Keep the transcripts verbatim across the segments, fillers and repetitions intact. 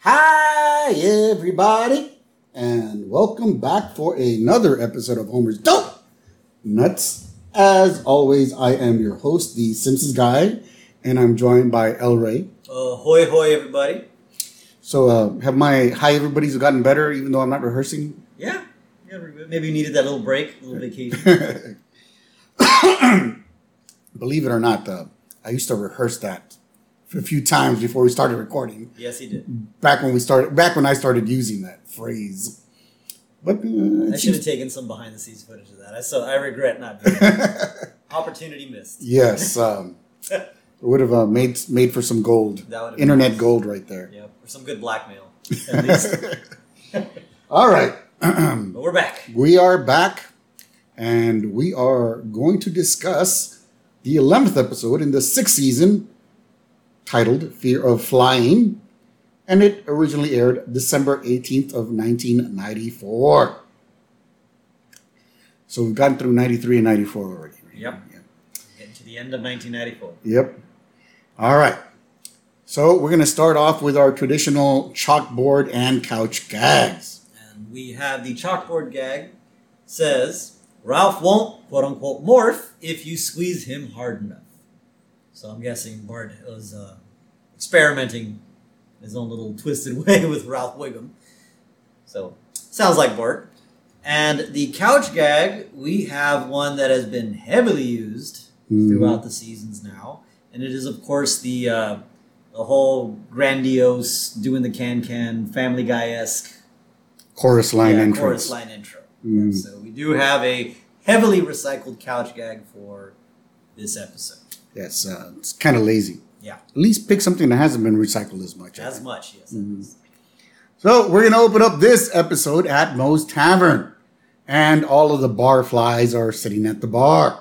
Hi, everybody, and welcome back for another episode of Homer's Dope Nuts. As always, I am your host, the Simpsons Guy, and I'm joined by El Rey. Uh, hoy, hoy, everybody. So, uh, have my hi, everybody's gotten better, even though I'm not rehearsing? Yeah. yeah maybe you needed that little break, a little vacation. Believe it or not, uh, I used to rehearse that a few times before we started recording. Yes, he did. Back when we started, back when I started using that phrase. But uh, I should have taken some behind the scenes footage of that. I so I regret not doing that. Opportunity missed. Yes, um, it would have uh, made made for some gold. That Internet nice. Gold right there. Yeah, or some good blackmail. At least. All right, but we're back. We are back, and we are going to discuss the eleventh episode in the sixth season, titled "Fear of Flying," and it originally aired December eighteenth of nineteen ninety-four. So we've gotten through ninety-three and ninety-four already. Right? Yep. Yeah. Getting to the end of nineteen ninety-four. Yep. All right. So we're going to start off with our traditional chalkboard and couch gags. And we have the chalkboard gag says, Ralph won't, quote unquote, morph if you squeeze him hard enough. So I'm guessing Bart was uh, experimenting his own little twisted way with Ralph Wiggum. So, sounds like Bart. And the couch gag, we have one that has been heavily used mm. throughout the seasons now. And it is, of course, the uh, the whole grandiose, doing the can-can, Family Guy-esque chorus line yeah, intro. Chorus line intro. Mm. So we do have a heavily recycled couch gag for this episode. Yes, uh, it's kind of lazy. Yeah. At least pick something that hasn't been recycled as much. As much, yes. Mm-hmm. So we're going to open up this episode at Moe's Tavern. And all of the bar flies are sitting at the bar.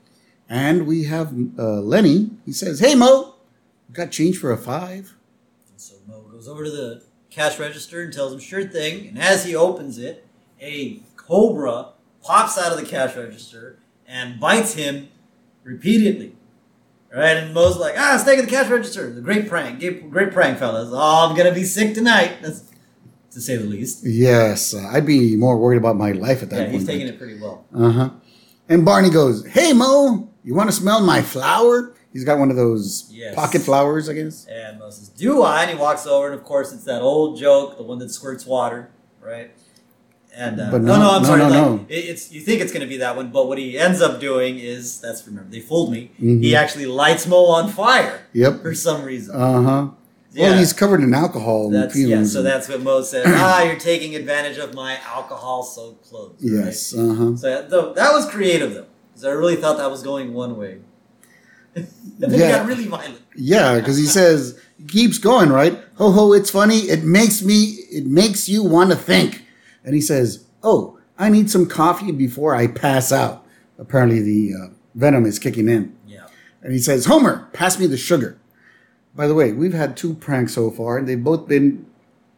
And we have uh, Lenny. He says, "Hey, Mo, got change for a five?" And so Mo goes over to the cash register and tells him, sure thing. And as he opens it, a cobra pops out of the cash register and bites him repeatedly. Right, and Mo's like, ah, stay at the cash register. The great prank. Great prank, fellas. Oh, I'm going to be sick tonight. That's to say the least. Yes, uh, I'd be more worried about my life at that yeah, point. Yeah, he's taking it pretty well. Uh-huh. And Barney goes, "Hey, Mo, you want to smell my flower?" He's got one of those yes. pocket flowers, I guess. And Mo says, "Do I?" And he walks over, and of course, it's that old joke, the one that squirts water, right? And uh, but no, no, no, I'm no, sorry. No, like, no. It, it's you think it's going to be that one, but what he ends up doing is that's remember they fooled me. Mm-hmm. He actually lights Mo on fire. Yep. For some reason. Uh huh. Yeah. Well, he's covered in alcohol. That's, and yeah. So that's what Mo says. Ah, you're taking advantage of my alcohol-soaked clothes. Yes. Right? Uh huh. So though, that was creative, though, because I really thought that was going one way. And then yeah. he got really violent. Yeah, because he says he keeps going, right? Ho ho, it's funny. It makes me. It makes you want to think. And he says, "Oh, I need some coffee before I pass out." Apparently, the uh, venom is kicking in. Yeah. And he says, "Homer, pass me the sugar." By the way, we've had two pranks so far, and they've both been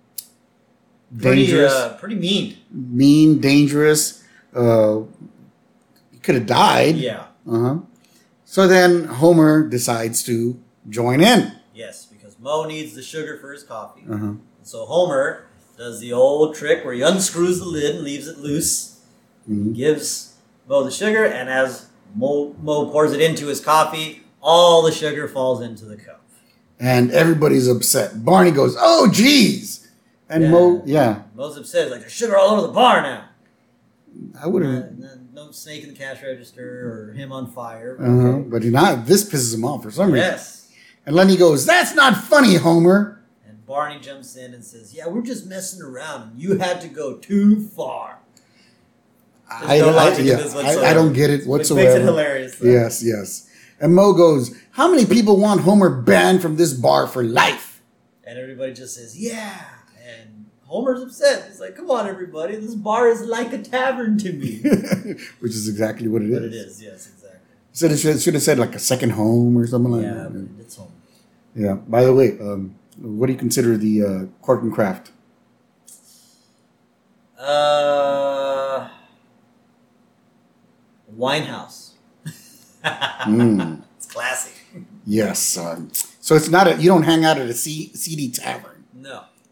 dangerous, pretty, uh, pretty mean, mean, dangerous. Uh, he could have died. Yeah. Uh huh. So then Homer decides to join in. Yes, because Mo needs the sugar for his coffee. Uh huh. So Homer does the old trick where he unscrews the lid and leaves it loose. Mm-hmm. Gives Mo the sugar, and as Mo, Mo pours it into his coffee, all the sugar falls into the cup. And everybody's upset. Barney goes, "Oh, geez." And yeah. Mo, yeah. Mo's upset. Like, there's sugar all over the bar now. I wouldn't. Uh, no snake in the cash register or him on fire. Uh-huh. Okay. But he not, this pisses him off for some reason. Yes. And Lenny goes, "That's not funny, Homer." And Barney jumps in and says, "Yeah, we're just messing around. And you had to go too far." I, no I, yeah, I, I don't get it whatsoever. It makes it hilarious, though. Yes, yes. And Mo goes, "How many people want Homer banned from this bar for life?" And everybody just says, "Yeah." And Homer's upset. He's like, "Come on, everybody. This bar is like a tavern to me." Which is exactly what it but is. But it is, yes, exactly. So it should, should have said like a second home or something like yeah, that. Yeah, but it's home. Yeah. By the way, um, what do you consider the uh, Cork and Craft? Uh, Winehouse. mm. It's classic. Yes. Um, so it's not a, you don't hang out at a C- seedy tavern. No.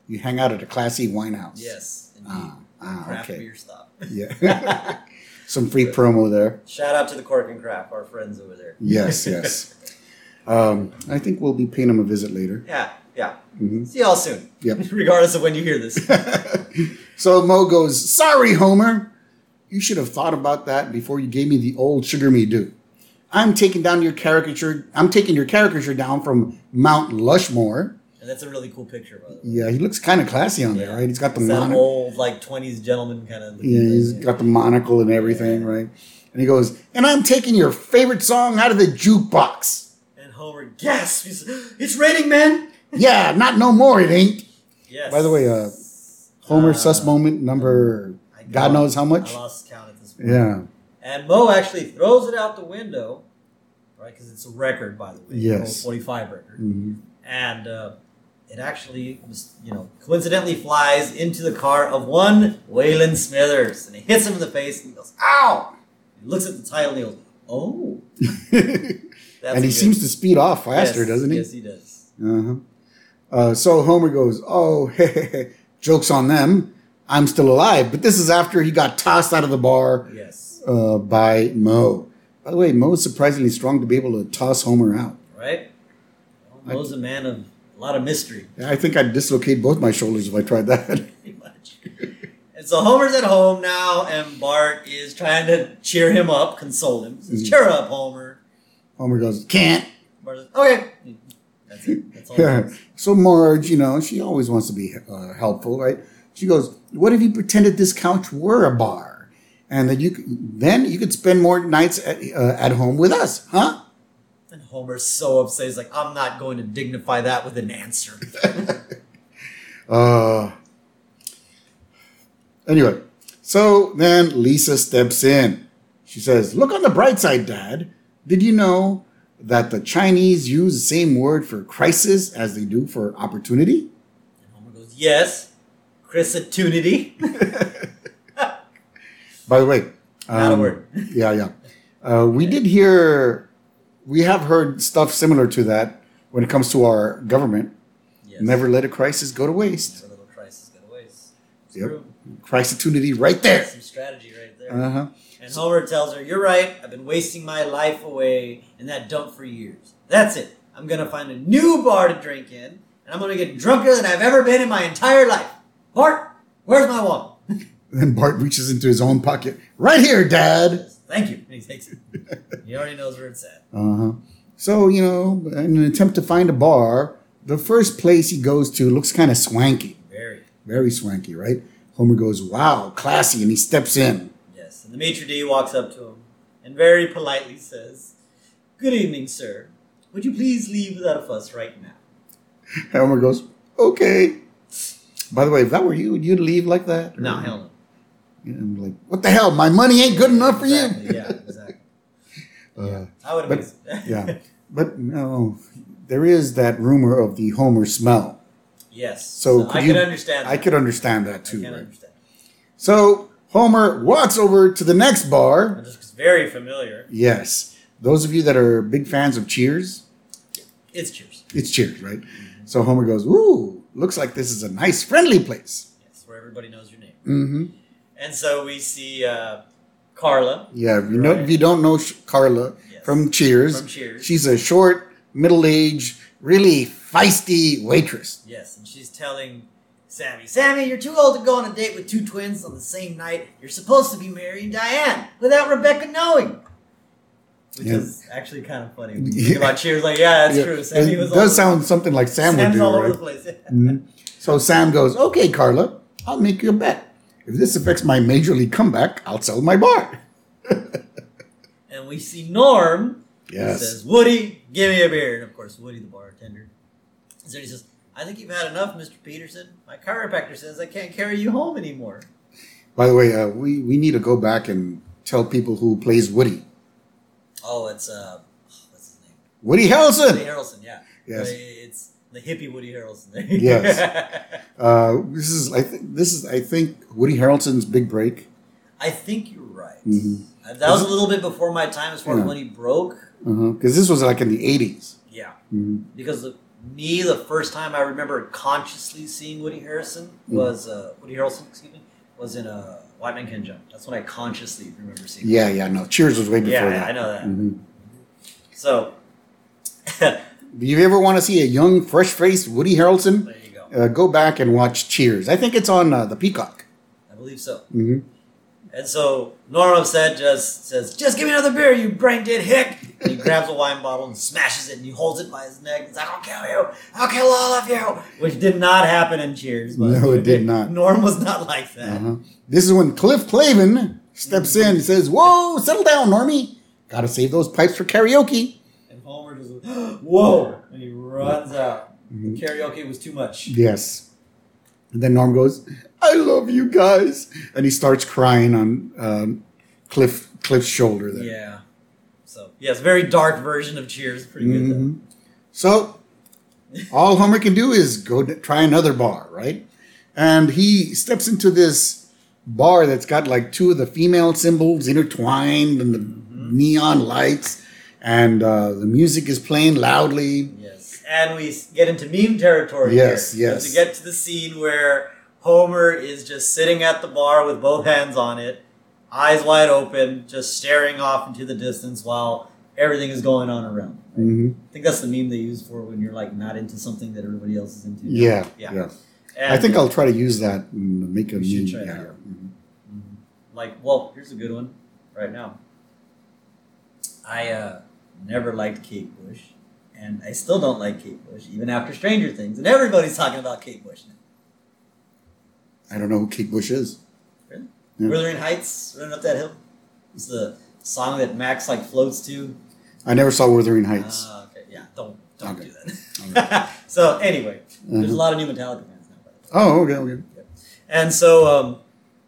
You hang out at a classy wine house. Yes, indeed. Ah, ah, Craft okay. beer stop. Yeah. Some free promo there. Shout out to the Cork and Craft, our friends over there. Yes, yes. Um, I think we'll be paying them a visit later. Yeah, yeah. Mm-hmm. See y'all soon. Yep. Regardless of when you hear this. So Mo goes, sorry, Homer. You should have thought about that before you gave me the old sugar me do. I'm taking down your caricature. I'm taking your caricature down from Mount Lushmore. And that's a really cool picture, by the way. Yeah, he looks kind of classy on there, Yeah. right? He's got the It's that monocle. old, like, twenties gentleman kind of. Yeah, he's got the monocle and everything, Yeah. right? And he goes, and I'm taking your favorite song out of the jukebox. And Homer gasps. He's, it's raining, man. Yeah, not no more, it ain't. Yes. By the way, uh, Homer Uh, sus moment number, I God knows how much. I lost count at this point. Yeah. And Mo actually throws it out the window, right? Because it's a record, by the way. Yes. Old forty-five record. Mhm. And uh, it actually, was, you know, coincidentally flies into the car of one Waylon Smithers. And it hits him in the face and he goes, ow! He looks at the title and he goes, oh. That's And he good- seems to speed off faster, Yes, doesn't he? Yes, he does. Uh-huh. Uh, so Homer goes, oh, joke's on them. I'm still alive. But this is after he got tossed out of the bar Yes. uh, by Mo. By the way, Mo is surprisingly strong to be able to toss Homer out. Right? Well, Mo's a man of a lot of mystery. I think I'd dislocate both my shoulders if I tried that. Pretty much. And so Homer's at home now, and Bart is trying to cheer him up, console him. He says, Mhm. cheer up, Homer. Homer goes, can't. Bart says, okay. That's it. That's all. Yeah. it is. So Marge, you know, she always wants to be uh, helpful, right? She goes, what if you pretended this couch were a bar? And that you could, then you could spend more nights at, uh, at home with us, huh? And Homer's so upset. He's like, I'm not going to dignify that with an answer. Uh, anyway, so then Lisa steps in. She says, look on the bright side, Dad. Did you know that the Chinese use the same word for crisis as they do for opportunity? And Homer goes, yes, Chrisatunity. By the way, Not a um, word. Yeah, yeah. Uh, we did hear, we have heard stuff similar to that when it comes to our government. Yes. Never let a crisis go to waste. Never let a crisis go to waste. It's Yep. true. Crisitunity right there. Some strategy right there. Uh-huh. And Homer tells her, you're right, I've been wasting my life away in that dump for years. That's it. I'm going to find a new bar to drink in, and I'm going to get drunker than I've ever been in my entire life. Bart, where's my wallet? Then Bart reaches into his own pocket. Right here, Dad. Thank you. And he takes it. He already knows where it's at. Uh-huh. So, you know, in an attempt to find a bar, the first place he goes to looks kind of swanky. Very. Very swanky, right? Homer goes, wow, classy, and he steps in. Yes. And the maitre d' walks up to him and very politely says, good evening, sir. Would you please leave without a fuss right now? Homer goes, okay. By the way, if that were you, would you leave like that? No, Or- hell no. Yeah, I'm like, what the hell? My money ain't good enough for Exactly. you? Yeah, exactly. Uh, I would have but- wasted that. yeah. But no, there is that rumor of the Homer smell. Yes. So I could can you- understand that. I could understand that I too, can right? understand. So Homer walks over to the next bar. It looks very familiar. Yes. Those of you that are big fans of Cheers, It's Cheers. it's Cheers, right? So Homer goes, ooh, looks like this is a nice, friendly place. Yes, where everybody knows your name. Mm-hmm. And so we see uh, Carla Yeah, if you, know, Right. if you don't know Sh- Carla Yes. from Cheers, from Cheers. she's a short, middle-aged, really feisty waitress. Yes, and she's telling Sammy, Sammy, you're too old to go on a date with two twins on the same night. You're supposed to be marrying Diane without Rebecca knowing. Which Yeah. is actually kind of funny. When you think about Cheers, like, yeah, that's Yeah, true. Sammy it was does all sound something like Sam Sam's would do, all over right? the place. Mhm. So Sam goes, okay, Carla, I'll make you a bet. If this affects my major league comeback, I'll sell my bar. And we see Norm. Yes. He says, Woody, give me a beer. And of course, Woody, the bartender. And so he says, I think you've had enough, Mister Peterson. My chiropractor says I can't carry you home anymore. By the way, uh, we, we need to go back and tell people who plays Woody. Oh, it's, uh, what's his name? Woody Woody Harrelson. Harrelson, yeah. Yes. But It's the hippie Woody Harrelson. Yes. Uh, this is I think this is I think Woody Harrelson's big break. I think you're right. Mhm. Uh, That was a little bit before my time as far Yeah. as when he broke. Because this was like in the eighties. Yeah. Mhm. Because the, me, the first time I remember consciously seeing Woody Harrelson was uh, Woody Harrelson, excuse me, was in a White Man Can Jump. That's when I consciously remember seeing. Yeah, him. yeah, no. Cheers was way before yeah, that. Yeah, I know that. Mm-hmm. So, do you ever want to see a young, fresh-faced Woody Harrelson? There you go. Uh, go back and watch Cheers. I think it's on uh, the Peacock. I believe so. Mm-hmm. And so Norm said just says, "Just give me another beer, you brain dead hick." And he grabs a wine bottle and smashes it, and he holds it by his neck. He's like, "I'll kill you! I'll kill all of you!" Which did not happen in Cheers. But no, it did not. Norm was not like that. Uh-huh. This is when Cliff Clavin steps in and says, "Whoa, settle down, Normie. Got to save those pipes for karaoke." And Homer just, "Whoa!" And he runs out. Mm-hmm. The karaoke was too much. Yes. And then Norm goes, "I love you guys," and he starts crying on um, Cliff Cliff's shoulder there. Yeah. So yes, very dark version of Cheers. Pretty good. Mm-hmm. Though. So all Homer can do is go to try another bar, right? And he steps into this bar that's got like two of the female symbols intertwined and the mm-hmm. neon lights, and uh, the music is playing loudly. Yes, and we get into meme territory. Yes, here. yes. So to get to the scene where Homer is just sitting at the bar with both hands on it, eyes wide open, just staring off into the distance while everything is going on around. Right? Mm-hmm. I think that's the meme they use for when you're like not into something that everybody else is into. Yeah, yeah. yeah. And I think I'll try to use that and make a We should meme. try Yeah. that. Mhm. Mm-hmm. Like, well, here's a good one right now. I uh, never liked Kate Bush, and I still don't like Kate Bush, even after Stranger Things, and everybody's talking about Kate Bush now. I don't know who Kate Bush is. Really? Yeah. Wuthering Heights, running up that hill. It's the song that Max like floats to. I never saw Wuthering Heights. Uh, okay, yeah, don't don't Okay. do that. So anyway, Uh-huh. there's a lot of new Metallica fans now. By the way. Oh, okay, okay. And so um,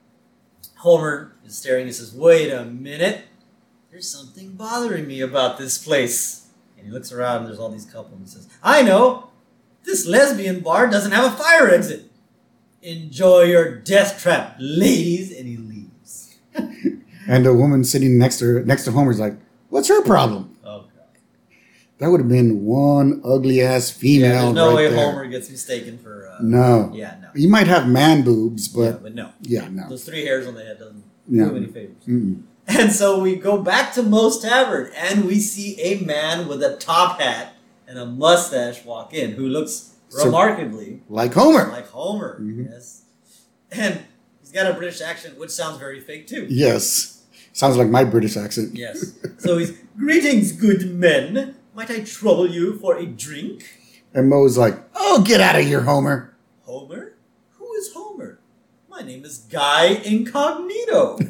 Homer is staring and says, "Wait a minute. There's something bothering me about this place." And he looks around and there's all these couples and he says, "I know. This lesbian bar doesn't have a fire exit. Enjoy your death trap, ladies." And he leaves. And the woman sitting next to her, next to Homer's like, "What's her problem?" Oh, God. That would have been one ugly ass female. Yeah, there's no right way there. Homer gets mistaken for... Uh, No. Yeah, no. He might have man boobs, yeah, but but no. yeah, no. Those three hairs on the head doesn't Yeah. do him any favors. Mm-mm. And so we go back to Moe's Tavern, and we see a man with a top hat and a mustache walk in, who looks So- remarkably Like Homer. like Homer. Mhm. Yes, and he's got a British accent, which sounds very fake too. Yes. Sounds like my British accent. Yes. So he's, "Greetings, good men. Might I trouble you for a drink?" And Moe's like, "Oh, get out of here, Homer." Homer? Who is Homer? My name is Guy Incognito.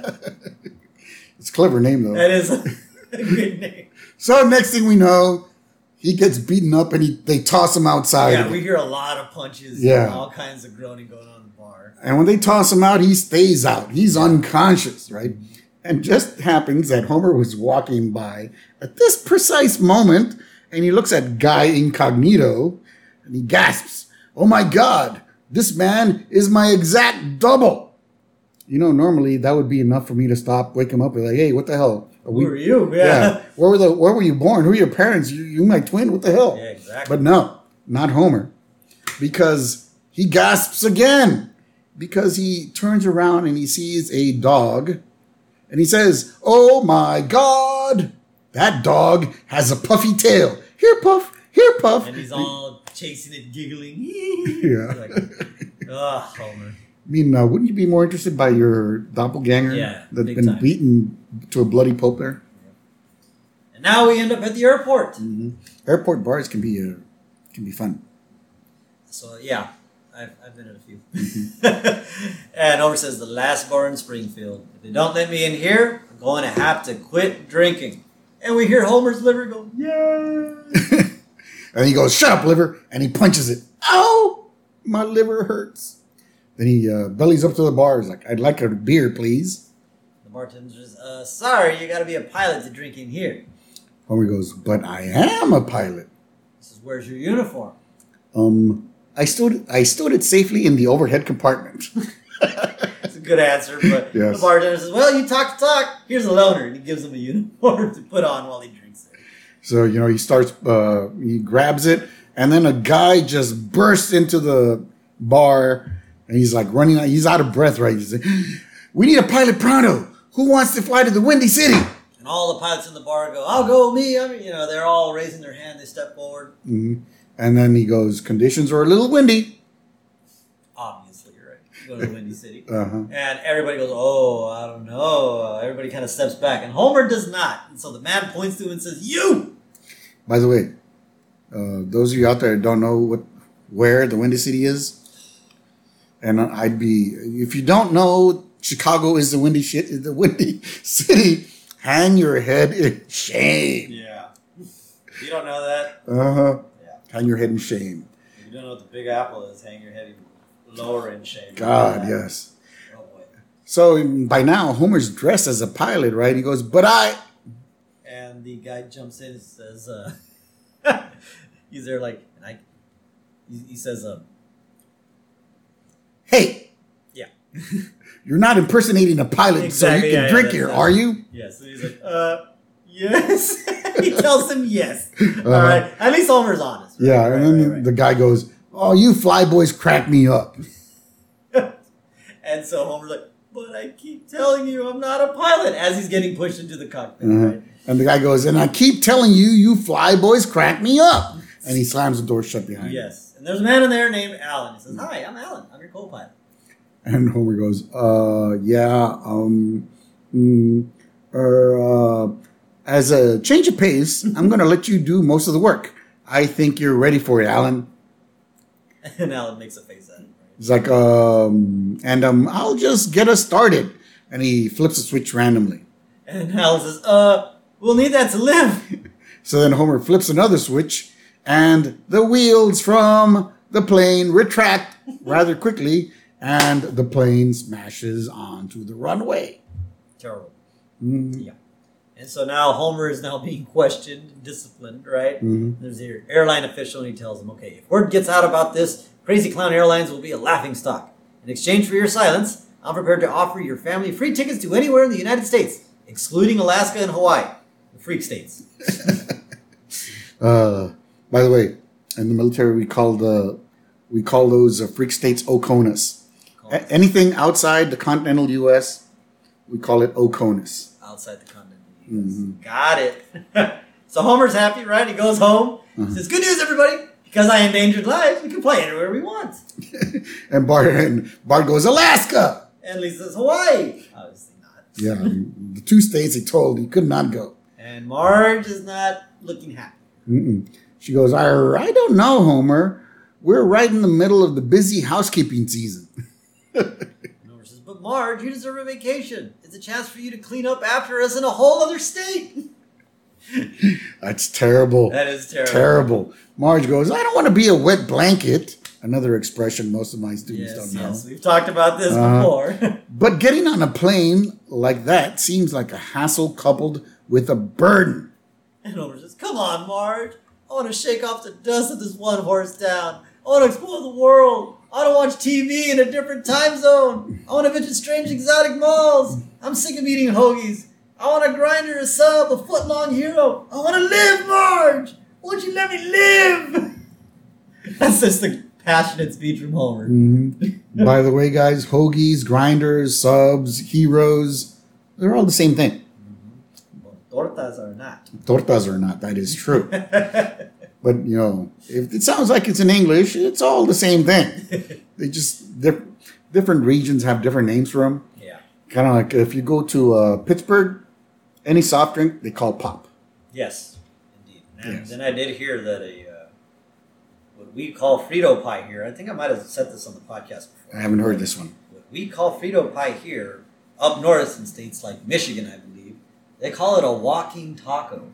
It's a clever name, though. That is a, a good name. So next thing we know, he gets beaten up and he, they toss him outside. Yeah, we hear a lot of punches Yeah. and all kinds of groaning going on in the bar. And when they toss him out, he stays out. He's unconscious, right? And just happens that Homer was walking by at this precise moment, and he looks at Guy Incognito, and he gasps, "Oh my God, this man is my exact double." You know, normally that would be enough for me to stop, wake him up, and be like, "Hey, what the hell? Are Who are you? Yeah. Where were the? Where were you born? Who are your parents? You, you my twin? What the hell?" Yeah, exactly. But no, not Homer, because he gasps again, because he turns around and he sees a dog, and he says, "Oh my God, that dog has a puffy tail. Here, Puff. Here, Puff." And he's all chasing it, giggling. Yeah. Like, oh, Homer. I mean, uh, wouldn't you be more interested by your doppelganger Yeah, that's big been time. beaten to a bloody pulp there? And now we end up at the airport. Mm-hmm. Airport bars can be uh, can be fun. So, yeah, I've, I've been at a few. And Homer says, "The last bar in Springfield. If they don't let me in here, I'm going to have to quit drinking." And we hear Homer's liver go, "Yay!" And he goes, "Shut up, liver," and he punches it. "Ow, my liver hurts." Then he uh, bellies up to the bar. He's like, "I'd like a beer, please." The bartender says, uh, "Sorry, you got to be a pilot to drink in here." Homer goes, "But I am a pilot." He says, "Where's your uniform?" Um, I stood I stood it safely in the overhead compartment. It's a good answer, but Yes. the bartender says, "Well, you talk to talk. Here's a loaner," and he gives him a uniform to put on while he drinks it. So, you know, he starts, uh, he grabs it, And then a guy just bursts into the bar, and he's like running out. He's out of breath, right? He's like, we need a pilot pronto. Who wants to fly to the Windy City? And all the pilots in the bar go, I'll go, me. I mean, you know, they're all raising their hand. They step forward. Mm-hmm. And then he goes, conditions are a little windy. Obviously, right? You go to the Windy City. Uh-huh. And everybody goes, oh, I don't know. Uh, everybody kind of steps back. And Homer does not. And so the man points to him and says, you! By the way, uh, those of you out there that don't know what where the Windy City is, and I'd be, if you don't know, Chicago is the windy shit, the Windy City, hang your head in shame. Yeah. You don't know that? Uh-huh. Yeah. Hang your head in shame. If you don't know what the Big Apple is, hang your head even lower in shame. God, yes. Oh, boy. So by now, Homer's dressed as a pilot, right? He goes, but I... And the guy jumps in and says, uh, he's there like, and I, he, he says, um, hey, yeah. You're not impersonating a pilot Exactly, so you can yeah, drink yeah, here, that's- are you? Yes. And he's like, uh, yes. He tells him yes. Uh-huh. All right. At least Homer's honest. Right? Yeah, Right, and then right, right. the guy goes, oh, you fly boys crack me up. And so Homer's like, but I keep telling you I'm not a pilot, as he's getting pushed into the cockpit, Uh-huh. right? And the guy goes, and I keep telling you, you fly boys crack me up. And he slams the door shut behind him. Yes. And there's a man in there named Alan. He says, hi, I'm Alan. I'm your co-pilot. And Homer goes, uh, yeah, um, mm, er, uh, as a change of pace, I'm going to let you do most of the work. I think you're ready for it, Alan. And Alan makes a face at him. Right? He's like, um, and um, I'll just get us started. And he flips a switch randomly. And Alan says, uh, we'll need that to live. So then Homer flips another switch, and the wheels from the plane retract rather quickly, and the plane smashes onto the runway. Terrible. Mm. Yeah. And so now Homer is now being questioned and disciplined, right? Mhm. There's the airline official, and he tells him, okay, if word gets out about this, Crazy Clown Airlines will be a laughing stock. In exchange for your silence, I'm prepared to offer your family free tickets to anywhere in the United States, excluding Alaska and Hawaii, the freak states. Uh, by the way, in the military, we call the we call those uh, freak states Oconus. A- anything outside the continental U S, we call it Oconus. Outside the continent. Mhm. Got it. So Homer's happy, right? He goes home. He Uh-huh. says, good news, everybody. Because I endangered lives, we can play anywhere we want. And Bart and Bart goes, Alaska. And Lisa says, Hawaii. Obviously not. Yeah, the two states he told he could not go. And Marge is not looking happy. Mm-mm. She goes, I, I don't know, Homer. We're right in the middle of the busy housekeeping season. And Homer says, but Marge, you deserve a vacation. It's a chance for you to clean up after us in a whole other state. That's terrible. That is terrible. Terrible. Marge goes, I don't want to be a wet blanket. Another expression most of my students Yes, don't know. yes. We've talked about this Uh-huh. before. But getting on a plane like that seems like a hassle coupled with a burden. And Homer says, come on, Marge. I want to shake off the dust of this one horse town. I want to explore the world. I want to watch T V in a different time zone. I want to visit strange exotic malls. I'm sick of eating hoagies. I want a grinder, a sub, a foot-long hero. I want to live, Marge. Won't you let me live? That's just the passionate speech from Homer. Mhm. By the way, guys, hoagies, grinders, subs, heroes, they're all the same thing. Well, tortas are not. Tortas or not, that is true. But, you know, if it sounds like it's in English, it's all the same thing. They just, diff- different regions have different names for them. Yeah. Kind of like if you go to uh, Pittsburgh, any soft drink, they call pop. Yes, indeed. And Yes. then I did hear that a uh, what we call Frito pie here. I think I might have said this on the podcast before. I haven't heard this one. What we call Frito pie here, up north in states like Michigan, I believe, they call it a walking taco.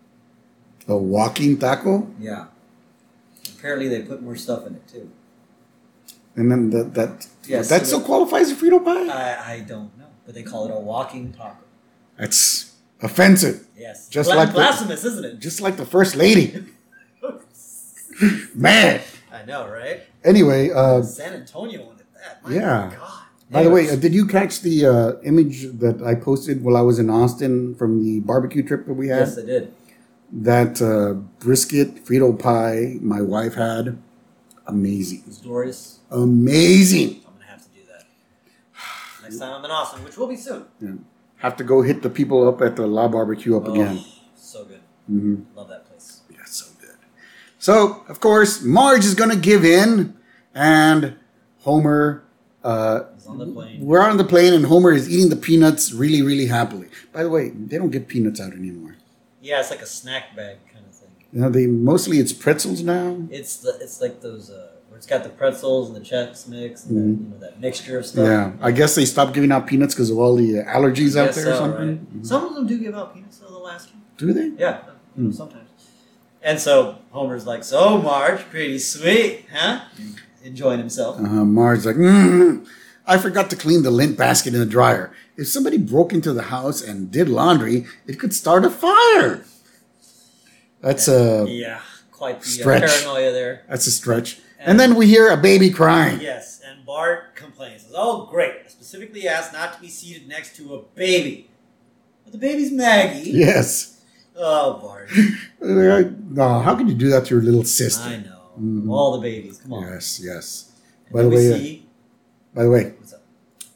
A walking taco? Yeah. Apparently, they put more stuff in it too. And then that that Yes, that so still qualifies as Frito pie? I, I don't know, but they call it a walking taco. That's offensive. Yes. Just Bla- like the- blasphemous, isn't it? Just like the first lady. Man. I know, right? Anyway, uh, San Antonio wanted that. My yeah. God. by the way, Anyways. uh, did you catch the uh, image that I posted while I was in Austin from the barbecue trip that we had? Yes, I did. That uh, brisket Frito pie my wife had, amazing. It's glorious. Amazing. I'm going to have to do that. Next time I'm in Austin, which will be soon. Yeah. Have to go hit the people up at the La Barbecue up oh, again. So good. Mm-hmm. Love that place. Yeah, so good. So, of course, Marge is going to give in, and Homer... Uh, He's on the plane. We're on the plane, and Homer is eating the peanuts really, really happily. By the way, they don't get peanuts out anymore. Yeah, it's like a snack bag kind of thing. You know, they mostly it's pretzels now. It's the it's like those uh, where it's got the pretzels and the Chex Mix and Mm-hmm. that, you know, that mixture of stuff. Yeah, I guess they stopped giving out peanuts because of all the uh, allergies I out guess there or so, something. right? Mhm. Some of them do give out peanuts though. The last one. Do they? Yeah, you know, Mm. sometimes. And so Homer's like, "So Marge, pretty sweet, huh?" Enjoying himself. Uh, Marge's like, mm, I forgot to clean the lint basket in the dryer. If somebody broke into the house and did laundry, it could start a fire. That's a Yeah, quite the uh, stretch. paranoia there. that's a stretch. And then we hear a baby crying. Yes, and Bart complains. Says, "Oh, great! I specifically asked not to be seated next to a baby, but the baby's Maggie." Yes. Oh, Bart. Uh, No, how could you do that to your little sister? I know. Mhm. All the babies. Come on. Yes, yes. And By the then we way, uh, see, by the way, what's up?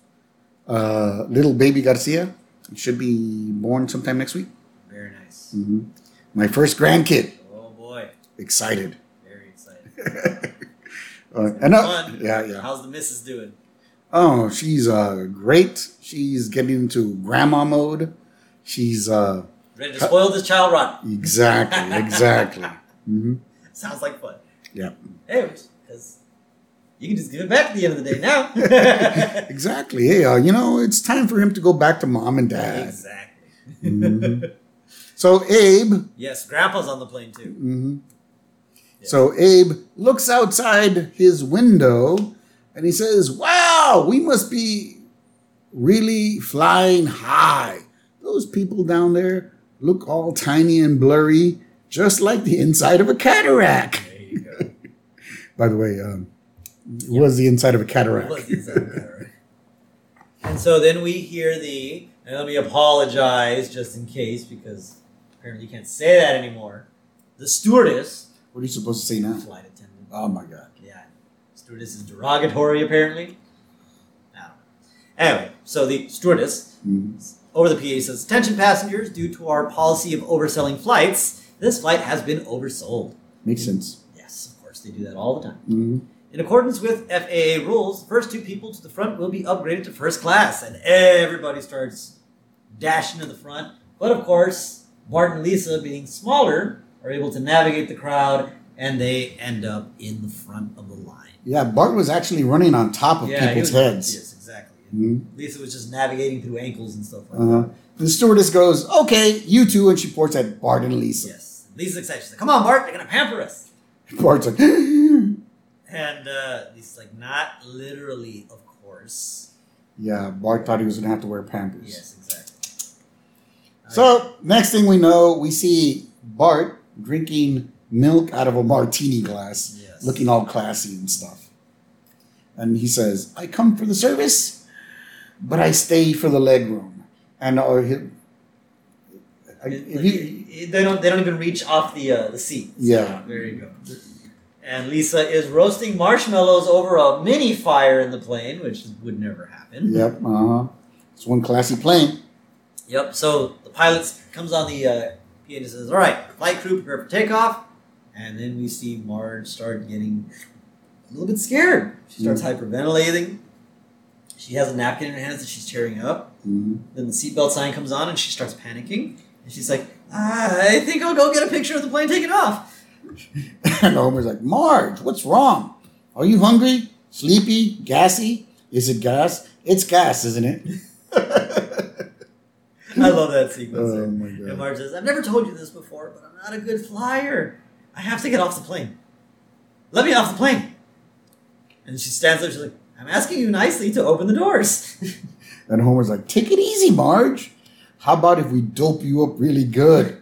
uh, little baby Garcia should be born sometime next week. Very nice. hmm My first grandkid. Oh boy, Excited. very excited. Uh, and uh, Fun. yeah, yeah. How's the missus doing? Oh, she's uh, great. She's getting into grandma mode. She's uh, Ready to spoil this child rotten. exactly, exactly. hmm Sounds like fun. Yeah, Hey, because you can just give it back at the end of the day now. exactly. Hey, uh, you know, it's time for him to go back to mom and dad. Exactly. Mhm. So Abe. Yes, Grandpa's on the plane too. hmm So Abe looks outside his window and he says, "Wow, we must be really flying high. Those people down there look all tiny and blurry, just like the inside of a cataract." There you go. By the way, um, it was the inside of a cataract. Was the inside of a cataract. And so then we hear the, and let me apologize just in case because apparently you can't say that anymore. The stewardess, What are you supposed to say now? flight attendant. Oh my God. Yeah. Stewardess is derogatory, apparently. I don't know. Anyway, so the stewardess Mhm. over the P A says, "Attention passengers, due to our policy of overselling flights, this flight has been oversold." Makes sense. Yes, of course, they do that all the time. hmm In accordance with F A A rules, the first two people to the front will be upgraded to first class, and everybody starts dashing to the front. But of course, Bart and Lisa, being smaller, are able to navigate the crowd, and they end up in the front of the line. Yeah, Bart was actually running on top of he people's was- heads. Yes, exactly. Mhm. Lisa was just navigating through ankles and stuff like Uh-huh. The stewardess goes, "Okay, you two," and she points at Bart and that. Lisa. Yes. Lisa's excited. She's like, "Come on, Bart, they're going to pamper us." Bart's like, And uh, Lisa's like, "Not literally, of course." yeah, Bart thought he was going to have to wear Pampers. Yes, exactly. So, next thing we know, we see Bart drinking milk out of a martini glass, Yes. looking all classy and stuff. And he says, "I come for the service, but I stay for the leg room." And uh, he, I, It- if you, it- they don't. They don't even reach off the uh, the seat. Yeah. There you go. And Lisa is roasting marshmallows over a mini fire in the plane, which would never happen. yep, uh-huh. It's one classy plane. Yep. So the pilot comes on the uh, P A and says, "All right, flight crew, prepare for takeoff." And then we see Marge start getting a little bit scared. She starts hyperventilating. She has a napkin in her hands that she's tearing up. Mhm. Then the seatbelt sign comes on and she starts panicking. And she's like, "I think I'll go get a picture of the plane taking off." And Homer's like, "Marge, what's wrong? Are you hungry? Sleepy? Gassy? Is it gas? It's gas, isn't it?" I love that sequence. Oh there. my And God. Marge says, "I've never told you this before, but I'm not a good flyer. I have to get off the plane. Let me off the plane." And she stands up. She's like, "I'm asking you nicely to open the doors." And Homer's like, "Take it easy, Marge. How about if we dope you up really good?"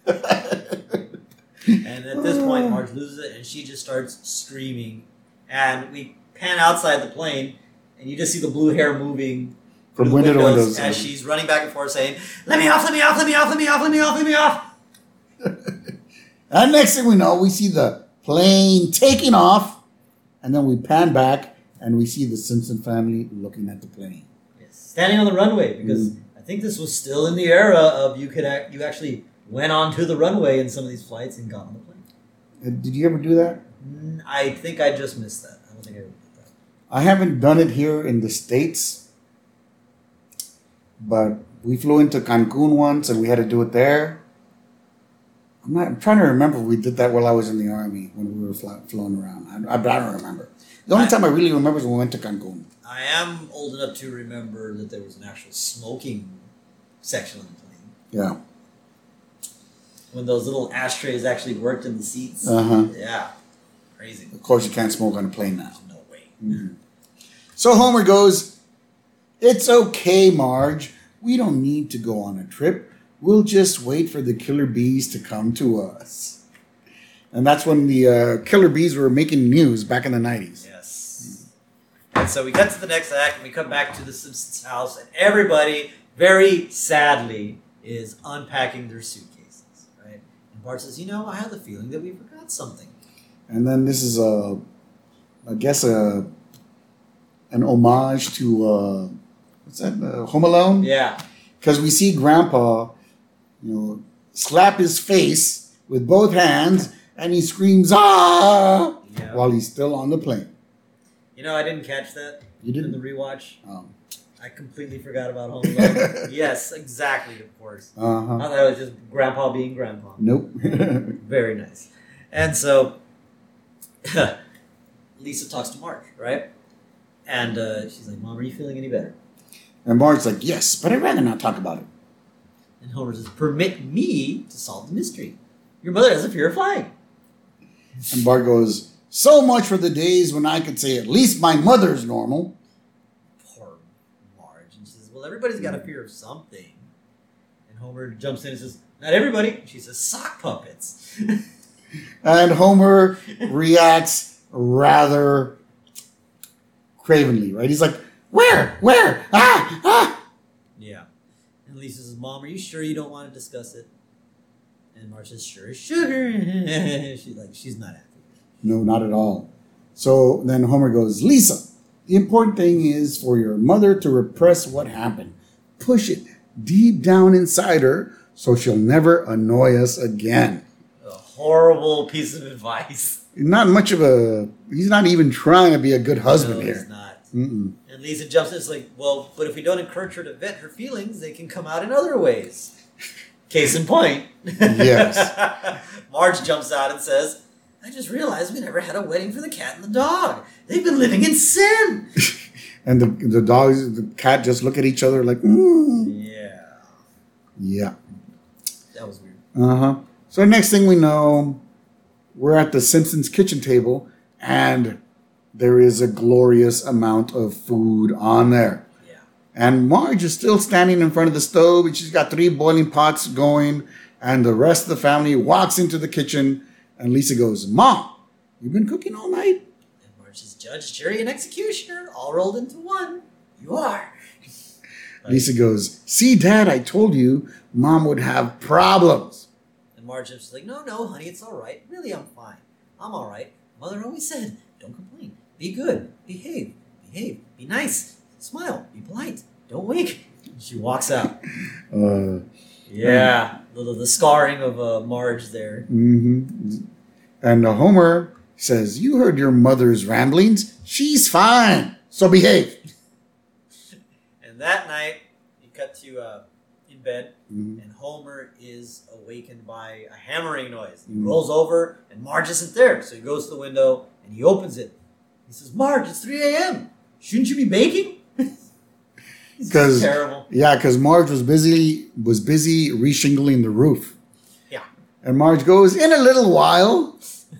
And at this point, Marge loses it, and she just starts screaming. And we pan outside the plane, and you just see the blue hair moving From through the window to windows window. as she's running back and forth saying, "Let me off, let me off, let me off, let me off, let me off, let me off." And next thing we know, we see the plane taking off, and then we pan back and we see the Simpson family looking at the plane. Yes. Standing on the runway, because mm. I think this was still in the era of you could act, you actually went onto the runway in some of these flights and got on the plane. Uh, did you ever do that? I think I just missed that. I don't think I ever did that. I haven't done it here in the States, but we flew into Cancun once and we had to do it there. I'm, not, I'm trying to remember if we did that while I was in the Army when we were fly, flown around. I, I, I don't remember. The only I, time I really remember is when we went to Cancun. I am old enough to remember that there was an actual smoking section on the plane. Yeah. When those little ashtrays actually worked in the seats. Uh-huh. Yeah. Crazy. Of course, you can't smoke on a plane now. No way. Mm-hmm. So Homer goes, "It's okay, Marge. We don't need to go on a trip. We'll just wait for the killer bees to come to us." And that's when the uh, killer bees were making news back in the nineties. Yes. And so we cut to the next act, and we come back to the Simpsons house, and everybody, very sadly, is unpacking their suitcases, right? And Bart says, "You know, I have the feeling that we forgot something." And then this is, a, I guess, a an homage to, uh, what's that, uh, Home Alone? Yeah. Because we see Grandpa, you know, slap his face with both hands, and he screams, "Ah!" Yeah. while he's still on the plane. You know, I didn't catch that You didn't? in the rewatch. Oh. I completely forgot about Home Alone. Yes, exactly, of course. Uh-huh. I thought it was just Grandpa being Grandpa. Nope. Very nice. And so Lisa talks to Marge, right? And uh, she's like, "Mom, are you feeling any better?" And Marge's like, "Yes, but I'd rather not talk about it." And Homer says, "Permit me to solve the mystery. Your mother has a fear of flying." And Bart goes, "So much for the days when I could say at least my mother's normal." Poor Marge. And she says, "Well, everybody's got a fear of something." And Homer jumps in and says, "Not everybody." She says, "Sock puppets." And Homer reacts rather cravenly, right? He's like, "Where? Where? Ah! Ah!" Yeah. And Lisa says, "Mom, are you sure you don't want to discuss it?" And Marge says, "Sure as sugar." She's like, she's not happy. No, not at all. So then Homer goes, "Lisa, the important thing is for your mother to repress what happened. Push it deep down inside her so she'll never annoy us again." A horrible piece of advice. Not much of a... He's not even trying to be a good husband no, here. he's not. Mm-mm. And Lisa jumps in. It's like, well, but if we don't encourage her to vent her feelings, they can come out in other ways. Case in point. Yes. Marge jumps out and says, "I just realized we never had a wedding for the cat and the dog. They've been living in sin." And the the dogs, the cat just look at each other like, mm. Yeah. Yeah. That was weird. Uh-huh. So next thing we know, we're at the Simpsons kitchen table, and there is a glorious amount of food on there. Yeah. And Marge is still standing in front of the stove, and she's got three boiling pots going, and the rest of the family walks into the kitchen, and Lisa goes, "Mom, you've been cooking all night?" And Marge says, "Judge, jury, and executioner all rolled into one. You are." Lisa goes, "See, Dad, I told you Mom would have problems." And Marge is like, "No, no, honey, it's all right. Really, I'm fine. I'm all right. Mother always said, don't complain. Be good. Behave. Behave. Be nice. Smile. Be polite. Don't wink." And she walks out. Uh, Yeah. The, the scarring of uh, Marge there. Mm-hmm. And uh, Homer says, "You heard your mother's ramblings. She's fine. So behave." And that night, you cut to uh, in bed, Mm-hmm. and Homer is awakened by a hammering noise. He Mm-hmm. rolls over, and Marge isn't there. So he goes to the window, and he opens it. He says, "Marge, it's three a.m. Shouldn't you be baking?" Because terrible. Yeah, because Marge was busy was busy reshingling the roof. Yeah. And Marge goes, "In a little while."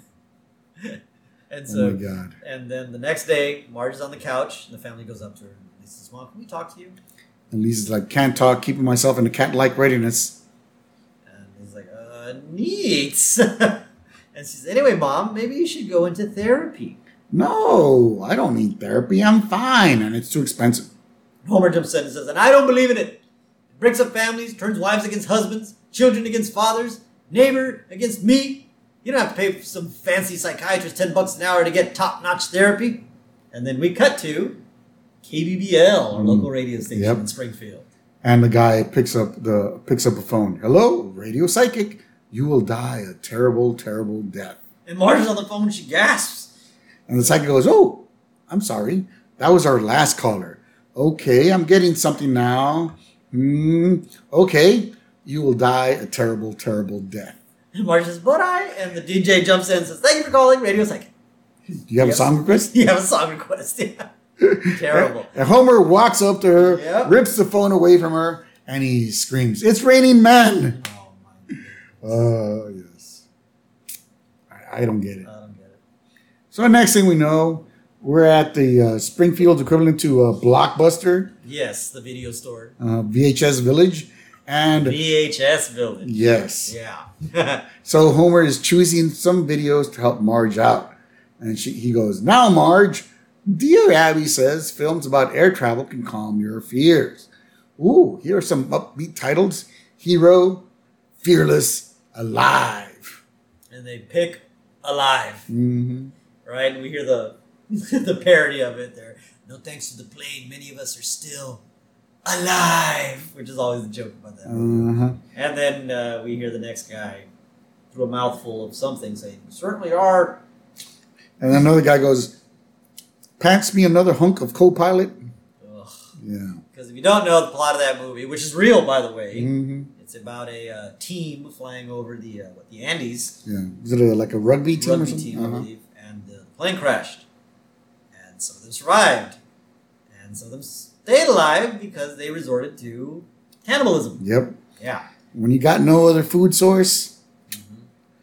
And so, oh my God. And then the next day, Marge is on the couch, and the family goes up to her. And he says, "Mom, can we talk to you?" And Lisa's like, "Can't talk, keeping myself in a cat-like readiness." And he's like, uh, neat. And she says, "Anyway, Mom, maybe you should go into therapy." "No, I don't need therapy. I'm fine, and it's too expensive." Homer jumps in and says, "And I don't believe in it. It breaks up families, turns wives against husbands, children against fathers. Neighbor against me. You don't have to pay for some fancy psychiatrist ten bucks an hour to get top-notch therapy. And then we cut to K B B L, our mm. local radio station yep. in Springfield. And the guy picks up the picks up a phone. Hello, radio psychic. You will die a terrible, terrible death. And Marge's on the phone. She gasps. And the psychic goes, "Oh, I'm sorry. That was our last caller. Okay, I'm getting something now. Hmm. Okay, you will die a terrible, terrible death." And Marge says, "But I," and the D J jumps in and says, "Thank you for calling Radio Psychic." Do you have yep. a song request? You have a song request, yeah. Terrible. And Homer walks up to her, yep. rips the phone away from her, and he screams, "It's raining men!" Oh, my goodness. Uh, yes. I, I don't get it. I don't get it. So next thing we know, we're at the uh, Springfield equivalent to a Blockbuster. Yes, the video store. Uh, V H S Village. And V H S Village. Yes. Yeah. So Homer is choosing some videos to help Marge out. And she, he goes, "Now, Marge, Dear Abby says films about air travel can calm your fears. Ooh, here are some upbeat titles. Hero, Fearless, Alive." And they pick Alive. Mm-hmm. Right? And we hear the the parody of it there. "No thanks to the plane, many of us are still alive," which is always a joke about that. Uh-huh. And then uh, we hear the next guy through a mouthful of something saying, "We certainly are." And then another guy goes, "Pants me another hunk of co-pilot." Ugh. Yeah. Because if you don't know the plot of that movie, which is real, by the way, mm-hmm. it's about a uh, team flying over the uh, what the Andes. Yeah. Is it a, like a rugby team rugby or something? team, uh-huh. I believe. And uh, the plane crashed. And some of them survived. And some of them stayed alive because they resorted to cannibalism. Yep. Yeah. When you got no other food source. Mm-hmm.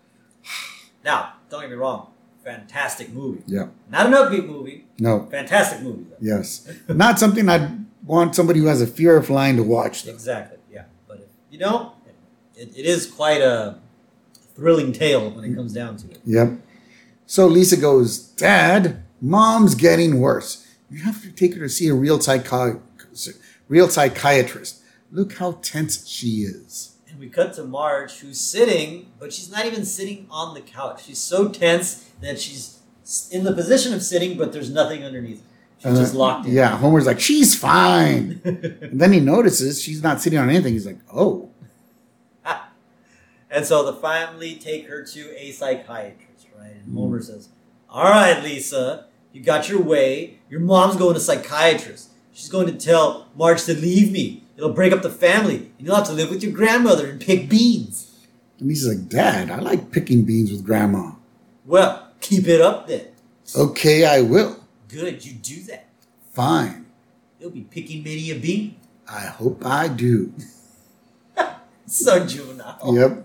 Now, don't get me wrong. Fantastic movie. Yeah. Not an upbeat movie. No. Fantastic movie, though. Yes. Not something I'd want somebody who has a fear of flying to watch, though. Exactly, yeah. But if you don't, it, it is quite a thrilling tale when it comes down to it. Yep. So Lisa goes, "Dad, Mom's getting worse. You have to take her to see a real, psychi- real psychiatrist. Look how tense she is." And we cut to Marge, who's sitting, but she's not even sitting on the couch. She's so tense that she's in the position of sitting, but there's nothing underneath. She's uh, just locked in. Yeah, Homer's like, "She's fine." And then he notices she's not sitting on anything. He's like, "Oh." And so the family take her to a psychiatrist, right? And Homer mm. says, "All right, Lisa, you got your way. Your mom's going to psychiatrist. She's going to tell Marge to leave me. It'll break up the family. And you'll have to live with your grandmother and pick beans." And he's like, "Dad, I like picking beans with Grandma." "Well, keep it up then." "Okay, I will." "Good, you do that." "Fine." "You'll be picking many a bean." "I hope I do." So juvenile. Yep.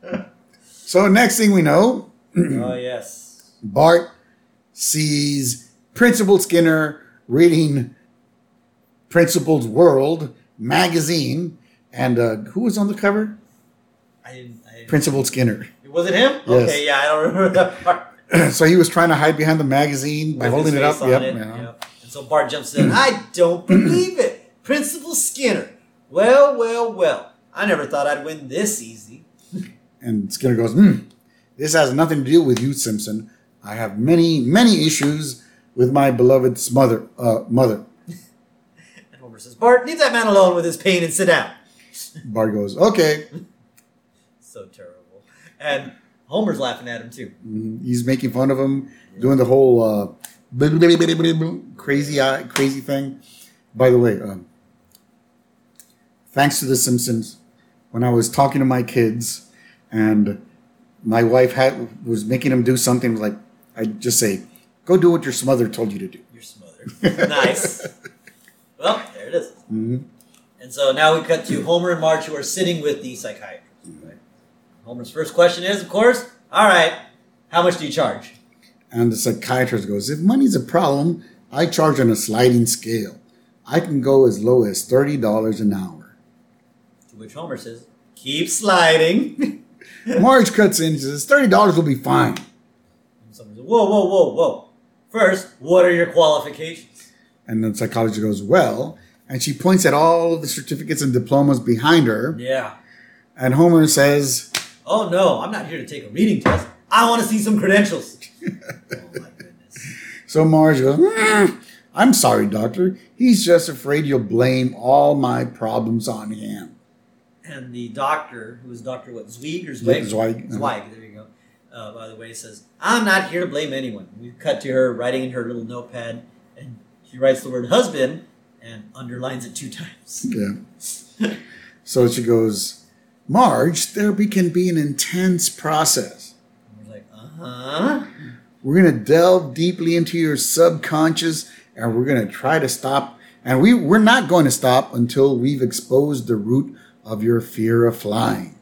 So next thing we know, oh yes, Bart sees Principal Skinner reading Principal's World magazine, and uh, who was on the cover? I didn't, I didn't. Principal Skinner. Was it him? Yes. Okay, yeah, I don't remember that part. So he was trying to hide behind the magazine by With holding his it up. face on Yep, it, yeah. yep. And so Bart jumps in. "I don't believe it. Principal Skinner. Well, well, well. I never thought I'd win this easy." And Skinner goes, hmm, "This has nothing to do with you, Simpson. I have many, many issues with my beloved mother." Uh, mother. And Homer says, "Bart, leave that man alone with his pain and sit down." Bart goes, "Okay." So terrible. And Homer's laughing at him, too. Mm-hmm. He's making fun of him, yeah. doing the whole uh, blah, blah, blah, blah, blah, blah, crazy, uh, crazy thing. By the way, um, thanks to The Simpsons, when I was talking to my kids and my wife had was making them do something, was like, I just say, "Go do what your smother told you to do." Your smother. Nice. Well, there it is. Mm-hmm. And so now we cut to Homer and Marge, who are sitting with the psychiatrist. Right? Homer's first question is, of course, "All right, how much do you charge?" And the psychiatrist goes, "If money's a problem, I charge on a sliding scale. I can go as low as thirty dollars an hour." To which Homer says, "Keep sliding." Marge cuts in and says, thirty dollars will be fine. And someone says, "Whoa, whoa, whoa, whoa. First, what are your qualifications?" And the psychologist goes, "Well," and she points at all of the certificates and diplomas behind her. Yeah. And Homer says, Oh, no, I'm not here to take a reading test. I want to see some credentials. Oh, my goodness. So Marge goes, mm, I'm sorry, doctor. He's just afraid you'll blame all my problems on him. And the doctor, who is Doctor what, Zweig or Zweig? Yeah, Zweig. Zweig, there you go. Uh, by the way, says, I'm not here to blame anyone. We cut to her writing in her little notepad, and she writes the word husband and underlines it two times. Yeah. So she goes, Marge, therapy can be an intense process. And we're like, uh-huh. We're going to delve deeply into your subconscious, and we're going to try to stop. And we, we're not going to stop until we've exposed the root of your fear of flying.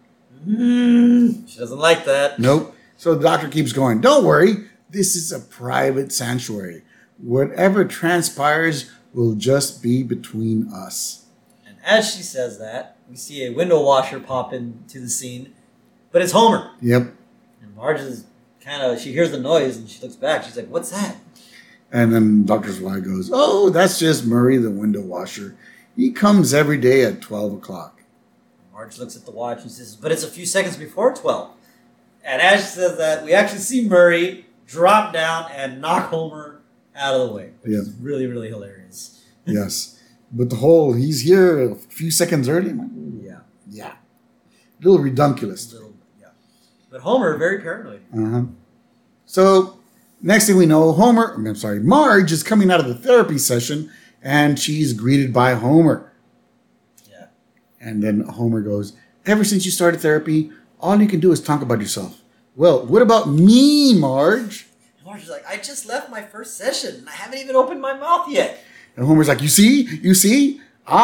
Mm, she doesn't like that. Nope. So the doctor keeps going, don't worry. This is a private sanctuary. Whatever transpires will just be between us. And as she says that, we see a window washer pop into the scene, but it's Homer. Yep. And Marge is kind of, she hears the noise and she looks back. She's like, what's that? And then Doctor Zweig goes, oh, that's just Murray, the window washer. He comes every day at twelve o'clock. Marge looks at the watch and says, but it's a few seconds before twelve. And as she says that, we actually see Murray drop down and knock Homer out of the way, which Yeah. is really, really hilarious. Yes. But the whole, he's here a few seconds early. I'm like, Yeah. yeah. A little redunculous. Little, yeah. But Homer, very paranoid. Uh-huh. So next thing we know, Homer, I'm sorry, Marge is coming out of the therapy session and she's greeted by Homer. Yeah. And then Homer goes, ever since you started therapy, all you can do is talk about yourself. Well, what about me, Marge? And Marge is like, I just left my first session and I haven't even opened my mouth yet. And Homer's like, you see, you see,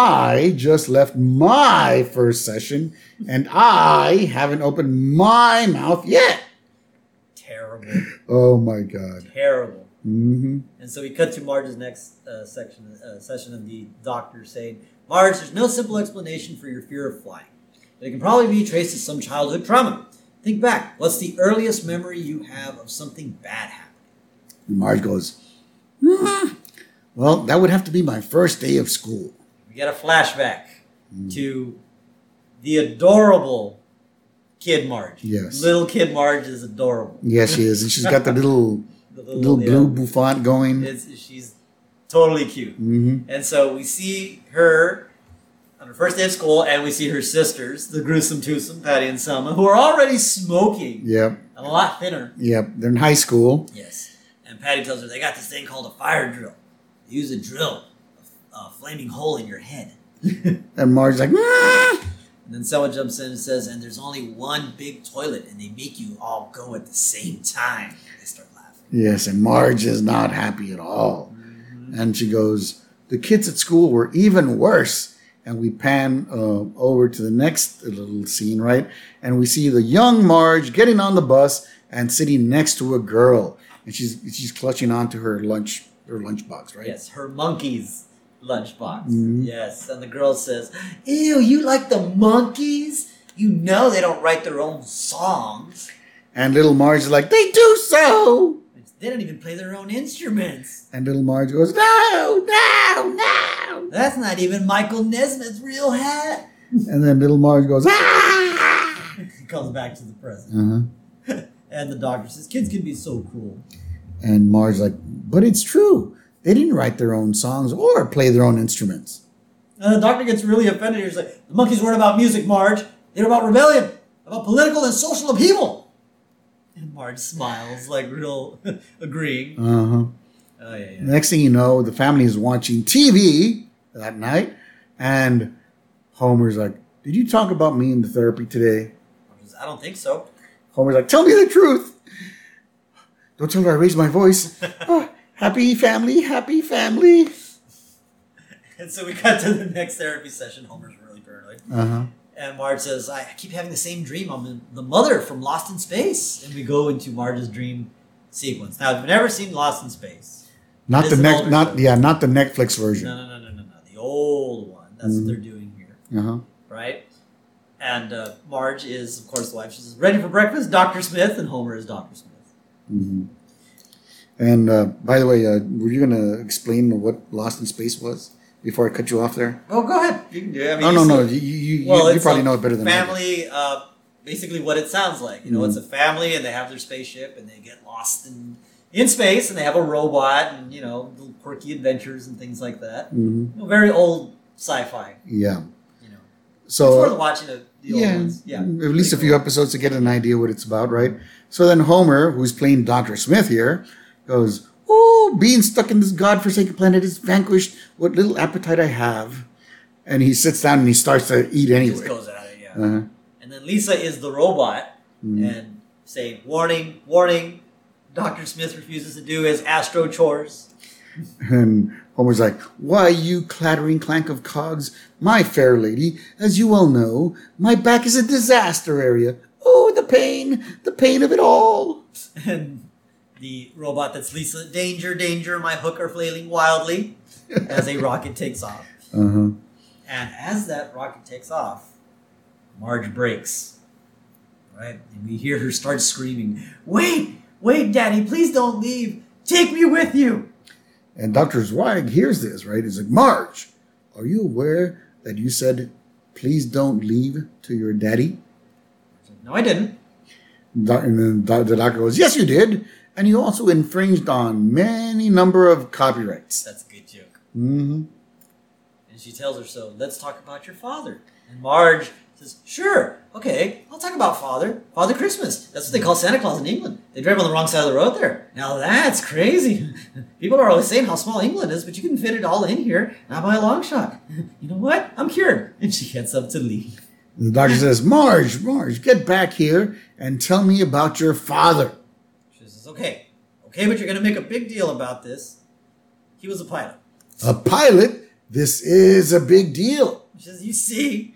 I just left my first session and I haven't opened my mouth yet. Terrible. Oh my God. Terrible. Mm-hmm. And so we cut to Marge's next uh, section, uh, session of the doctor saying, Marge, there's no simple explanation for your fear of flying, but it can probably be traced to some childhood trauma. Think back. What's the earliest memory you have of something bad happening? And Marge goes, "Hmm, well, that would have to be my first day of school. We get a flashback mm. to the adorable kid Marge. Yes. Little kid Marge is adorable. Yes, she is. And she's got the little, the little, little blue yeah. bouffant going. It's, she's totally cute. Mm-hmm. And so we see her on her first day of school, and we see her sisters, the gruesome twosome, Patty and Selma, who are already smoking. Yep. And a lot thinner. Yep. They're in high school. Yes. And Patty tells her they got this thing called a fire drill. They use a drill, a, a flaming hole in your head. And Marge's like, ah! And then Selma jumps in and says, and there's only one big toilet, and they make you all go at the same time. They start laughing. Yes, and Marge is not happy at all. Mm-hmm. And she goes, the kids at school were even worse. And we pan uh, over to the next little scene, right? And we see the young Marge getting on the bus and sitting next to a girl. And she's she's clutching onto her lunch her lunchbox, right? Yes, her monkey's lunchbox. Mm-hmm. Yes, and the girl says, ew, you like the monkeys? You know they don't write their own songs. And little Marge is like, they do so. They don't even play their own instruments. And little Marge goes, no, no, no. That's not even Michael Nesmith's real hat. And then little Marge goes, ah. He comes back to the present. Uh-huh. And the doctor says, kids can be so cruel. And Marge's like, but it's true. They didn't write their own songs or play their own instruments. And the doctor gets really offended. He's like, the monkeys weren't about music, Marge. They were about rebellion, about political and social upheaval. And Marge smiles, like real agreeing. Uh-huh. Oh, yeah, yeah. Next thing you know, the family is watching T V that night. And Homer's like, did you talk about me in the therapy today? I don't think so. Homer's like, tell me the truth. Don't tell her I raised my voice. Oh, happy family, happy family. And so we got to the next therapy session. Homer's really paranoid. Uh-huh. And Marge says, I keep having the same dream. I'm the mother from Lost in Space. And we go into Marge's dream sequence. Now, if you've never seen Lost in Space. Not the next, not show. yeah, not the Netflix version. No, no, no, no, no, no. The old one. That's mm-hmm. what they're doing here. Uh-huh. Right? And uh, Marge is, of course, the wife. She says, ready for breakfast, Doctor Smith. And Homer is Doctor Smith. Mm-hmm. And uh, by the way, uh, were you going to explain what Lost in Space was before I cut you off there? Oh, go ahead. You can do it. I mean, no, no, no. You, you, well, you, you probably know it better than family, I do. Uh, basically what it sounds like. You know, Mhm. it's a family and they have their spaceship and they get lost in in space and they have a robot and, you know, little quirky adventures and things like that. Mhm. You know, very old sci-fi, Yeah. you know. So it's worth watching the, the old yeah, ones. Yeah. at least a Pretty few cool. episodes to get an idea what it's about, right? So then Homer, who's playing Doctor Smith here, goes, "Oh, being stuck in this godforsaken planet is vanquished what little appetite I have." And he sits down and he starts to eat Just anyway. goes at it, yeah. Uh-huh. And then Lisa is the robot Mhm. and saying, warning, warning, Doctor Smith refuses to do his astro chores. And Homer's like, "Why, you clattering clank of cogs, my fair lady, as you well know, my back is a disaster area. Oh, the pain, the pain of it all." And the robot that's Lisa, danger, danger, my hook are flailing wildly as a rocket takes off. Uh-huh. And as that rocket takes off, Marge breaks. Right? And we hear her start screaming, "Wait, wait, Daddy, please don't leave. Take me with you." And Doctor Zweig hears this, right? He's like, "Marge, are you aware that you said, 'Please don't leave' to your daddy?" No, I didn't. Doc- And then doc- the doctor goes, "Yes, you did. And you also infringed on many number of copyrights." That's a good joke. Mm-hmm. And she tells her, "So let's talk about your father." And Marge says, "Sure, okay, I'll talk about Father. Father Christmas. That's what they call Santa Claus in England. They drive on the wrong side of the road there. Now that's crazy. People are always saying how small England is, but you can fit it all in here, not by a long shot. You know what? I'm cured." And she gets up to leave. The doctor says, "Marge, Marge, get back here and tell me about your father." She says, "Okay, okay, but you're going to make a big deal about this. He was a pilot." "A pilot? This is a big deal." She says, "You see."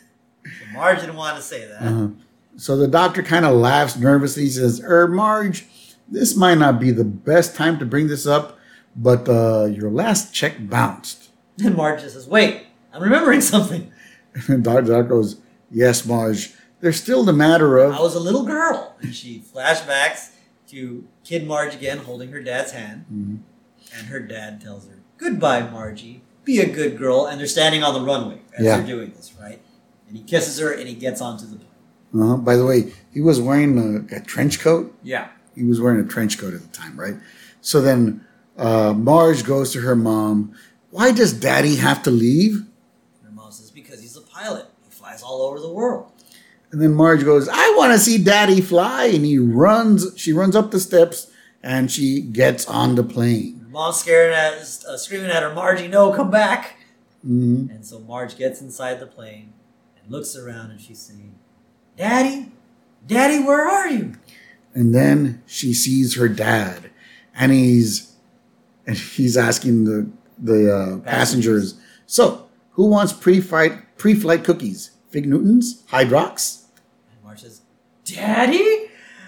So Marge didn't want to say that. Uh-huh. So the doctor kind of laughs nervously. He says, "Er, Marge, this might not be the best time to bring this up, but uh, your last check bounced." And Marge just says, "Wait, I'm remembering something. And the doctor goes, "Yes, Marge, there's still the matter of..." I was a little girl." And she flashbacks to Kid Marge again holding her dad's hand. Mhm. And her dad tells her, "Goodbye, Margie. Be a good girl." And they're standing on the runway as Yeah. they're doing this, right? And he kisses her and he gets onto the plane. Uh-huh. By the way, he was wearing a, a trench coat. Yeah. He was wearing a trench coat at the time, right? So then uh, Marge goes to her mom. "Why does Daddy have to leave?" And her mom says, "Because he's a pilot. He flies all over the world." And then Marge goes, "I want to see Daddy fly." And he runs, she runs up the steps and she gets on the plane. Her mom's scared at, uh, screaming at her, "Margie, no, come back." Mhm. And so Marge gets inside the plane and looks around and she's saying, "Daddy, Daddy, where are you?" And then she sees her dad, and he's and he's asking the the uh, passengers, "So, who wants pre-flight pre-flight cookies? Fig Newtons, Hydrox?" And Marge says, "Daddy?"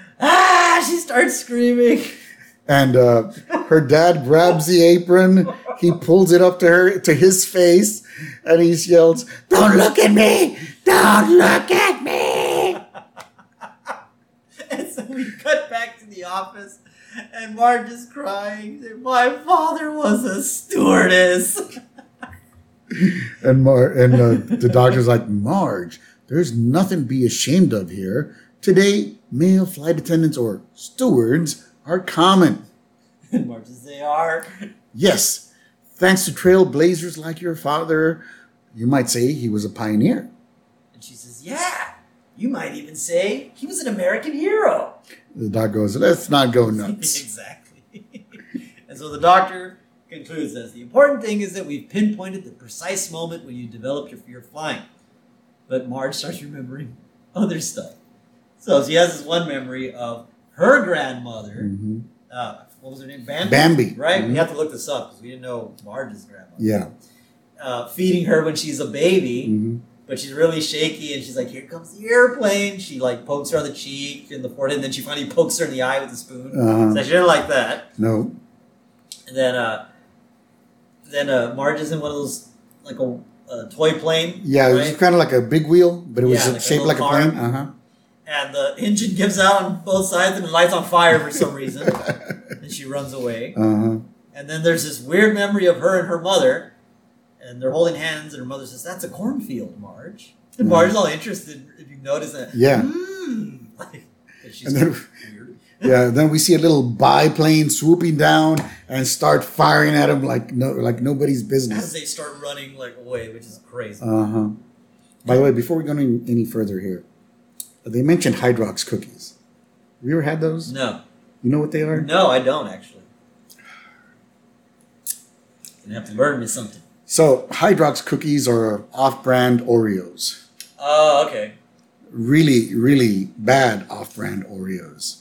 Ah, she starts screaming. And uh, her dad grabs the apron, he pulls it up to her to his face, and he yells, "Don't look at me! Don't look at me!" And so we cut back to the office, and Marge is crying. "My father was a stewardess." And Mar- and uh, the doctor's like, "Marge, there's nothing to be ashamed of here. Today, male flight attendants or stewards are common." And Marge says, "They are." "Yes, thanks to trailblazers like your father, you might say he was a pioneer." And she says, "Yeah, you might even say he was an American hero." The doc goes, "Let's not go nuts." Exactly. And so the doctor concludes this. The important thing is that we've pinpointed the precise moment when you develop your fear of flying. But Marge starts remembering other stuff. So she has this one memory of her grandmother. Mhm. Uh, what was her name? Bambi. Bambi. Right? Mhm. We have to look this up because we didn't know Marge's grandmother. Yeah. Uh, feeding her when she's a baby. Mhm. But she's really shaky, and she's like, "Here comes the airplane." She like pokes her on the cheek and the forehead, and then she finally pokes her in the eye with a spoon. Uh-huh. So she didn't like that. No. And then, uh, then uh, Marge is in one of those like a, a toy plane. Yeah, it was right? kind of like a big wheel, but it was Yeah, like a shaped little like a car. plane. Uh-huh. And the engine gives out on both sides, and the light's on fire for some reason. And she runs away. Uh-huh. And then there's this weird memory of her and her mother, and they're holding hands, and her mother says, "That's a cornfield, Marge." And Marge's all interested, if you notice that. Yeah. Mm, because she's And then- weird. Yeah, then we see a little biplane swooping down and start firing at him like no, like nobody's As business. they start running like away, which is crazy. Uh huh. By the way, before we go any, any further here, they mentioned Hydrox cookies. Have you ever had those? No. You know what they are? No, I don't actually. You're gonna have to learn me something. So Hydrox cookies are off-brand Oreos. Oh, okay. Really, really bad off-brand Oreos.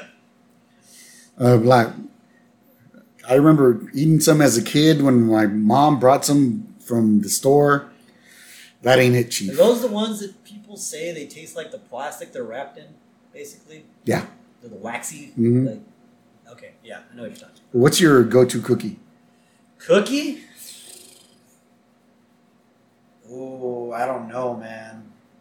Uh, like, I remember eating some as a kid when my mom brought some from the store. That ain't it, Are Chief. those the ones that people say they taste like the plastic they're wrapped in, basically? Yeah. They're the waxy. Mhm. Like, okay, yeah, I know what you're talking about. What's your go-to cookie? Cookie? Oh, I don't know, man.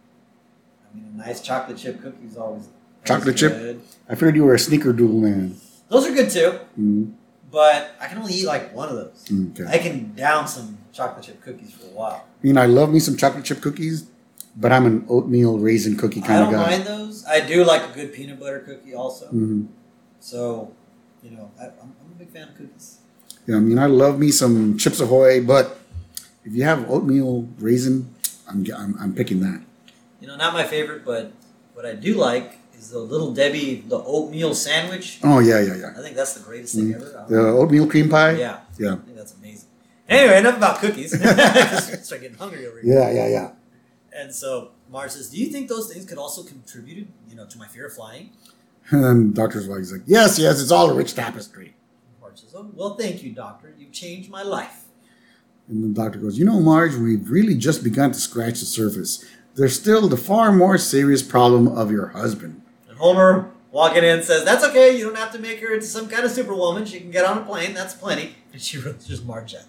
I mean, a nice chocolate chip cookie is always Chocolate always chip? good. I figured you were a sneakerdoodle man. Those are good too, Mm, but I can only eat like one of those. okay. I can down some chocolate chip cookies for a while. I mean, I love me some chocolate chip cookies, but I'm an oatmeal raisin cookie I kind don't of guy. mind those. I do like a good peanut butter cookie also. hmm So, you know, I, I'm, I'm a big fan of cookies. Yeah, I mean, I love me some Chips Ahoy, but if you have oatmeal raisin, I'm, I'm, I'm picking that. You know, not my favorite, but what I do like is the Little Debbie, the oatmeal sandwich. Oh, yeah, yeah, yeah. I think that's the greatest thing ever. I don't The know. oatmeal cream pie? Yeah. Yeah. I think that's amazing. Anyway, enough about cookies. Start getting hungry over here. Yeah, yeah, yeah. And so Mars says, "Do you think those things could also contribute, you know, to my fear of flying?" And then Doctor's Wag's like, yes, yes, it's all a rich tapestry. Marge says, "Oh, well, thank you, Doctor. You've changed my life." And the doctor goes, you know, Marge, we've really just begun to scratch the surface. There's still the far more serious problem of your husband. And Homer, walking in, says, "That's okay. You don't have to make her into some kind of superwoman. She can get on a plane. That's plenty." And she just Marge at him.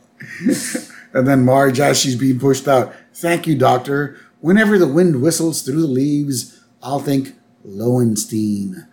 And then Marge, as she's being pushed out, thank you, doctor. Whenever the wind whistles through the leaves, I'll think Lowenstein.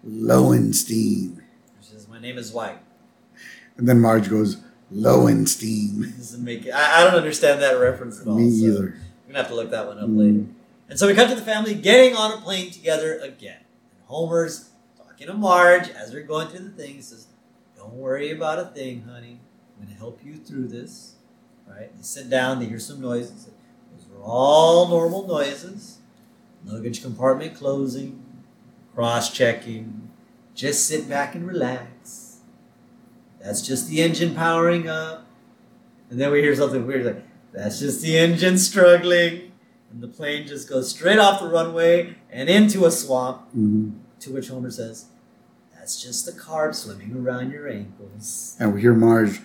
Lowenstein. She says, "My name is White." And then Marge goes, Lowenstein. Doesn't make it. I, I don't understand that reference at all. Me so either. We're gonna have to look that one up Mm. later. And so we cut to the family getting on a plane together again. And Homer's talking to Marge as they're going through the thing. He says, "Don't worry about a thing, honey. I'm gonna help you through this." Right? They sit down. They hear some noises. Those are all normal noises. Luggage compartment closing, cross-checking. Just sit back and relax. That's just the engine powering up. And then we hear something weird like, "That's just the engine struggling." And the plane just goes straight off the runway and into a swamp. Mhm. To which Homer says, "That's just the carb swimming around your ankles." And we hear Marge,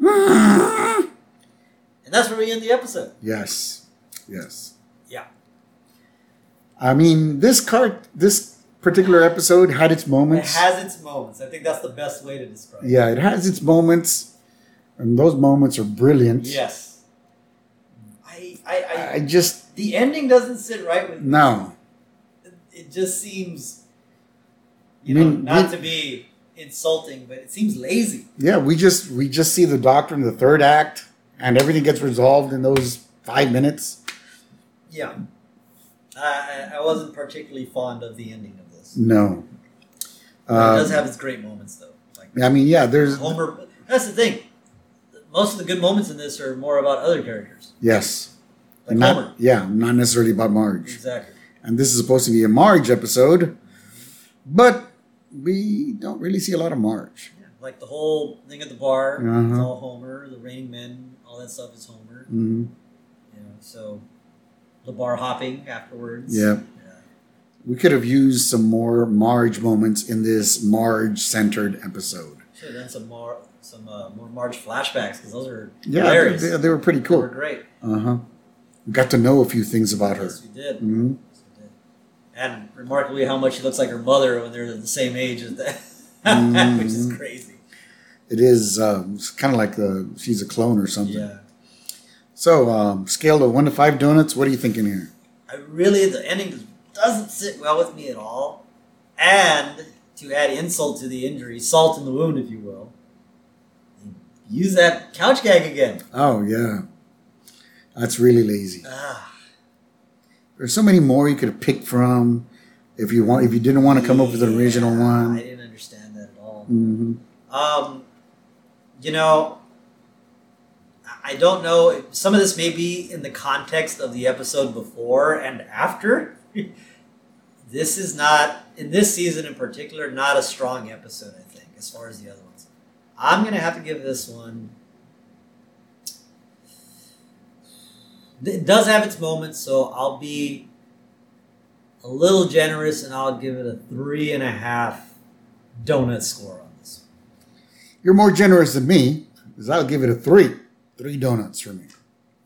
And that's where we end the episode. yes, yes. Yeah. I mean, this cart, this particular episode had its It moments. has its moments. I think that's the best way to describe it. Yeah, it has its moments, and those moments are brilliant. Yes. I, I, I, I just, the ending doesn't sit right with me. no. It just seems, you I know, mean, not we- to be insulting, but it seems lazy. Yeah, we just we just see the doctor in the third act, and everything gets resolved in those five minutes. Yeah. I, I I wasn't particularly fond of the ending of this. No. But it does Uh, have its great moments, though. Like I mean, yeah, there's Homer. That's the thing. Most of the good moments in this are more about other characters, yes, like not, Homer. yeah, not necessarily about Marge. Exactly. And this is supposed to be a Marge episode, but we don't really see a lot of Marge. Yeah. Like the whole thing at the bar, it's Uh-huh. all Homer. The Raining Men, all that stuff is Homer. hmm You know, so the bar hopping afterwards. Yeah. Yeah. We could have used some more Marge moments in this Marge-centered episode. Should have done some more, some uh, more Marge flashbacks because those are Yeah, hilarious. they, they were pretty They were cool. great. Uh huh. We got to know a few things about her. Yes, we did. hmm Yes, we did. And remarkably, how much she looks like her mother when they're the same age as that, Mhm. which is crazy. It is um, it's kind of like the she's a clone or something. Yeah. So, um, scale of one to five donuts. What are you thinking here? I really, the ending doesn't sit well with me at all. And to add insult to the injury, salt in the wound, if you will, use that couch gag again. Oh yeah, that's really lazy. Ah, There's so many more you could have picked from. If you want, if you didn't want to come up with an original Yeah, one. I didn't understand that at all. Mm-hmm. Um, you know, I don't know. Some of this may be in the context of the episode before and after. This is not, in this season in particular, not a strong episode, I think, as far as the other ones. I'm going to have to give this one. It does have its moments, so I'll be a little generous and I'll give it a three and a half donut score on this. You're more generous than me, because I'll give it a three. Three donuts for me.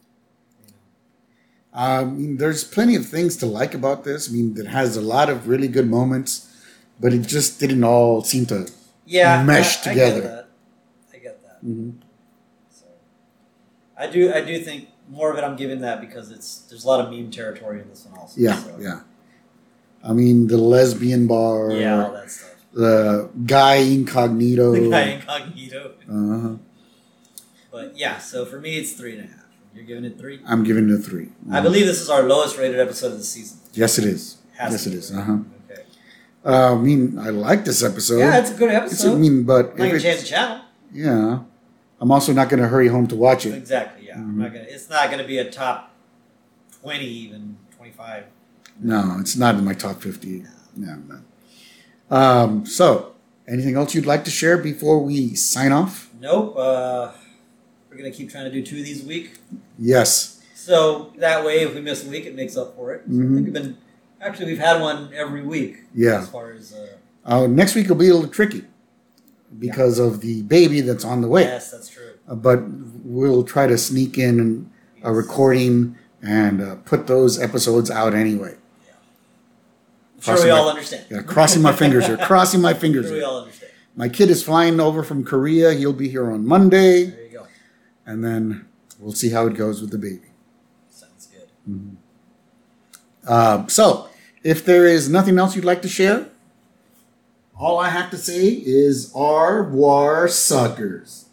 I mean, there's plenty of things to like about this. I mean, it has a lot of really good moments, but it just didn't all seem to yeah, mesh I, I together. get that. I get that. Mm-hmm. So, I do. I do think more of it. I'm giving that because it's there's a lot of meme territory in this one also. Yeah, so. yeah. I mean, the lesbian bar. Yeah, all that stuff. The guy incognito. The guy incognito. Uh-huh. But yeah, so for me, it's three and a half. You're giving it three? I'm giving it a three. I believe this is our lowest rated episode of the season. Yes, it is. Has yes, to it be, is. right? Uh-huh. Okay. Uh, I mean, I like this episode. Yeah, it's a good It's, episode. I mean, but I'm not if gonna it's, change the channel. yeah, I'm also not going to hurry home to watch it. Exactly. Yeah, Mm-hmm. I'm not gonna. It's not gonna be a top twenty, even twenty-five. No, it's not in my top fifty. No, no. Um, so, anything else you'd like to share before we sign off? Nope. Uh, we're gonna keep trying to do two of these a week. Yes. So that way, if we miss a week, it makes up for it. So Mhm. I think we've been actually we've had one every week. Yeah. As far as uh, Uh, next week will be a little tricky because of the baby that's on the way. yes, that's true. Uh, but we'll try to sneak in a recording and uh, put those episodes out anyway. I'm sure Crossing we my- all understand. Yeah, crossing my fingers here. Crossing my fingers I'm sure we here. all understand. My kid is flying over from Korea. He'll be here on Monday. There you go. And then we'll see how it goes with the baby. Sounds good. Uh, so, if there is nothing else you'd like to share, all I have to say is au revoir, suckers.